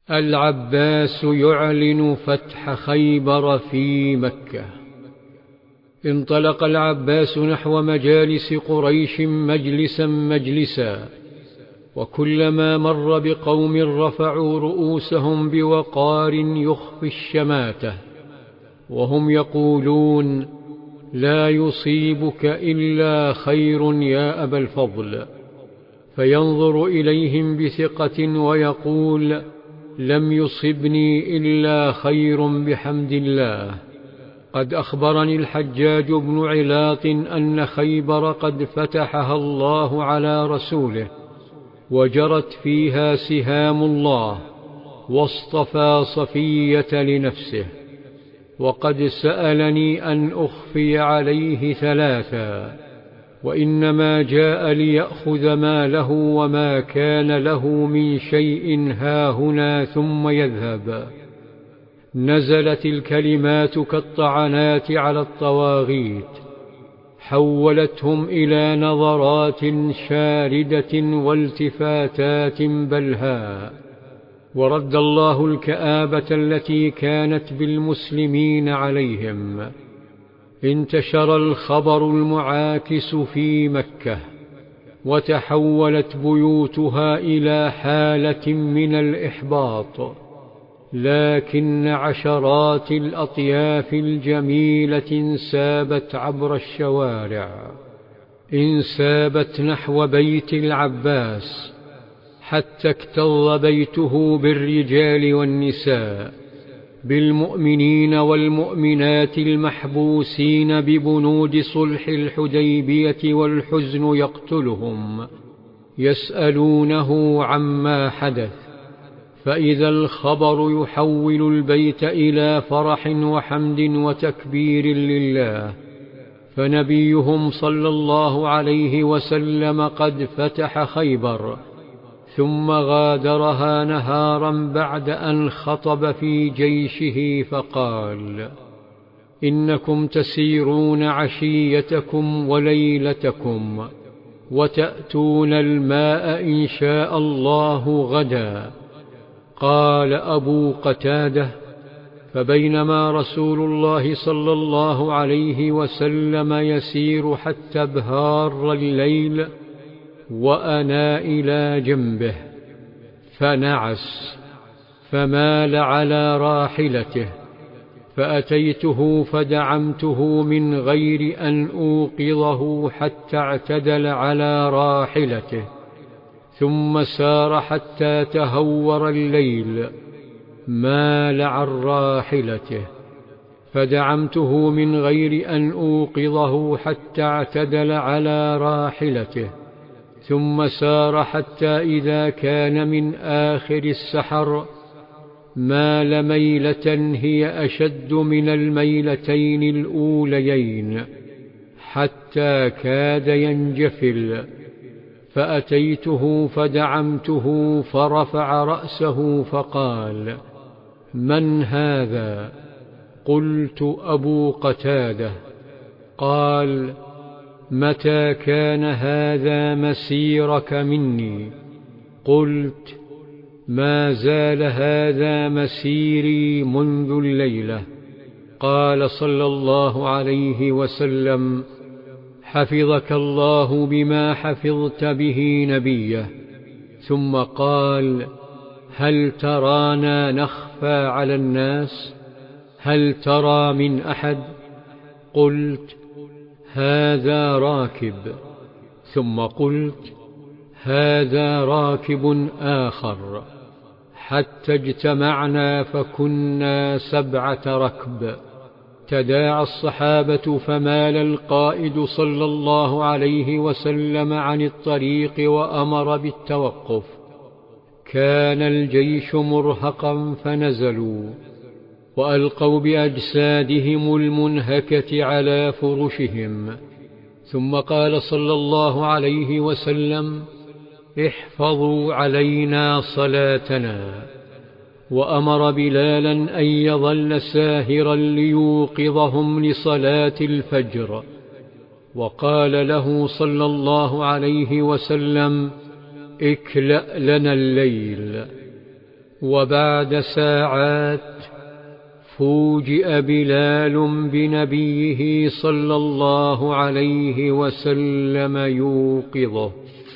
العباس يعلن فتح خيبر في مكة. انطلق العباس نحو مجالس قريش مجلسا، وكلما مر بقوم رفعوا رؤوسهم بوقار يخفي الشماتة، وهم يقولون: لا يصيبك إلا خير يا أبا الفضل، فينظر إليهم بثقة ويقول: لم يصبني إلا خير بحمد الله. قد أخبرني الحجاج بن علاط أن خيبر قد فتحها الله على رسوله، وجرت فيها سهام الله، واصطفى صفية لنفسه. وقد سألني أن أخفي عليه ثلاثا، وإنما جاء ليأخذ ما له وما كان له من شيء هاهنا ثم يذهب. نزلت الكلمات كالطعنات على الطواغيت، حولتهم إلى نظرات شاردة والتفاتات بلهاء، ورد الله الكآبة التي كانت بالمسلمين عليهم. انتشر الخبر المعاكس في مكة، وتحولت بيوتها إلى حالة من الإحباط، لكن عشرات الأطياف الجميلة انسابت عبر الشوارع، انسابت نحو بيت العباس، حتى اكتظ بيته بالرجال والنساء، بالمؤمنين والمؤمنات المحبوسين ببنود صلح الحديبية، والحزن يقتلهم، يسألونه عما حدث. فإذا الخبر يحول البيت إلى فرح وحمد وتكبير لله، فنبيهم صلى الله عليه وسلم قد فتح خيبر، ثم غادرها نهارا بعد أن خطب في جيشه فقال: إنكم تسيرون عشيتكم وليلتكم، وتأتون الماء إن شاء الله غدا. قال أبو قتادة: فبينما رسول الله صلى الله عليه وسلم يسير حتى ابهار الليل، وأنا إلى جنبه، فنعس فمال على راحلته، فأتيته فدعمته من غير أن أوقظه حتى اعتدل على راحلته، ثم سار حتى تهور الليل، مال عن راحلته، فدعمته من غير أن أوقظه حتى اعتدل على راحلته، ثم سار حتى إذا كان من آخر السحر، مال ميلة هي أشد من الميلتين الأوليين، حتى كاد ينجفل، فأتيته فدعمته، فرفع رأسه فقال: من هذا؟ قلت: أبو قتادة. قال: متى كان هذا مسيرك مني؟ قلت: ما زال هذا مسيري منذ الليلة. قال صلى الله عليه وسلم: حفظك الله بما حفظت به نبيه. ثم قال: هل ترانا نخفى على الناس؟ هل ترى من أحد؟ قلت: هذا راكب. ثم قلت: هذا راكب آخر، حتى اجتمعنا فكنا 7 ركب. تداعى الصحابة، فمال القائد صلى الله عليه وسلم عن الطريق وأمر بالتوقف. كان الجيش مرهقا، فنزلوا وألقوا بأجسادهم المنهكة على فرشهم. ثم قال صلى الله عليه وسلم: احفظوا علينا صلاتنا. وأمر بلالا أن يظل ساهرا ليوقظهم لصلاة الفجر. وقال له صلى الله عليه وسلم: اكلأ لنا الليل. وبعد ساعات فوجئ بلال بنبيه صلى الله عليه وسلم يوقظه.